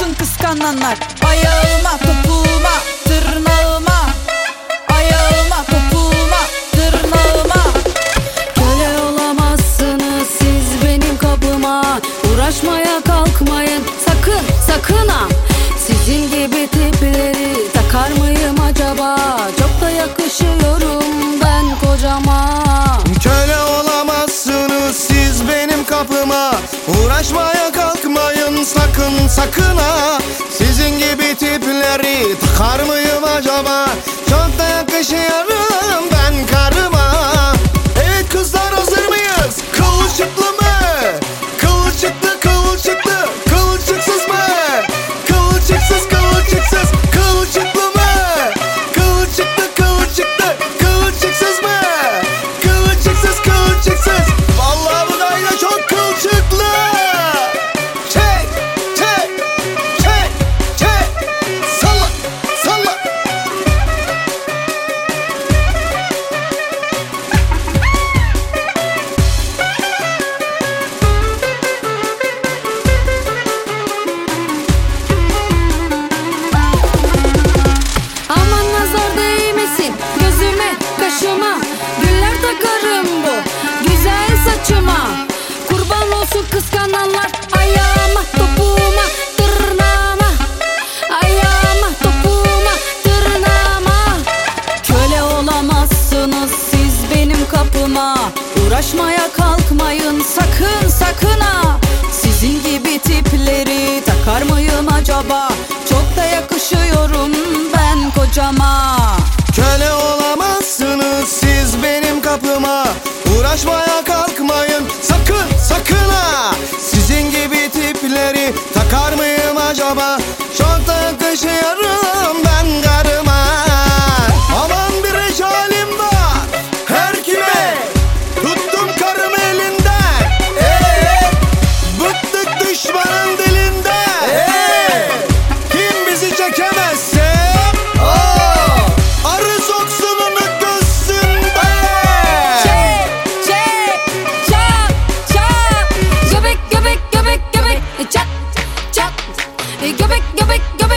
olsun kıskananlar. Ayağıma, topuğuma, tırnağıma. Ayağıma, topuğuma, tırnağıma. Köle olamazsınız siz benim kapıma. Uğraşmaya kalkmayın sakın, sakın ha. Sizin gibi tipleri takar mıyım acaba? Çok da yakışıyorum ben kocama. Köle olamazsınız siz benim kapıma. Uğraşmaya kalkmayın sakın, sakın ha. Sizin gibi tipleri takar mıyım acaba? Çok da yakışıyorum ben karıma. Evet kızlar, hazır mıyız? Kılçıklı mı? Kılçıklı, kılçıklı, kılçıksız mı? Kılçıksız, kılçıksız, kılçıklı mı? Kılçıklı, kılçıklı, kılçıksız mı? Kılçıksız, kılçıksız. Vallahi bu gayda çok kılçıklı. Çek, çek, çek, çek. Salla, salla. Aman nazar değmesin gözüme, kaşıma. Güller takarım bu güzel saçıma. Kurban olsun kıskananlar. Ayağıma, topuğuma, tırnağıma. Ayağıma, topuğuma, tırnağıma. Köle olamazsınız siz benim kapıma. Uğraşmaya kalkmayın sakın, sakın ha. Sizin gibi tipleri takar mıyım acaba? Çok da yakışıyorum ben kocama. Köle olamazsınız siz benim kapıma. Uğraşmaya kalkmayın sakın, sakın ha. Sizin gibi tipleri takar mıyım acaba? Çok da yakışıyorum ben karıma. Aman bir recalim var her kime. Tuttum karımı elinden. Bıktık düşmanın dilinden. Kim bizi çekemezse arı soksununu gözünde. Çek, çek, çak, çak. Göbek, göbek, göbek, göbek. Çak, çak. Göbek, göbek, göbek.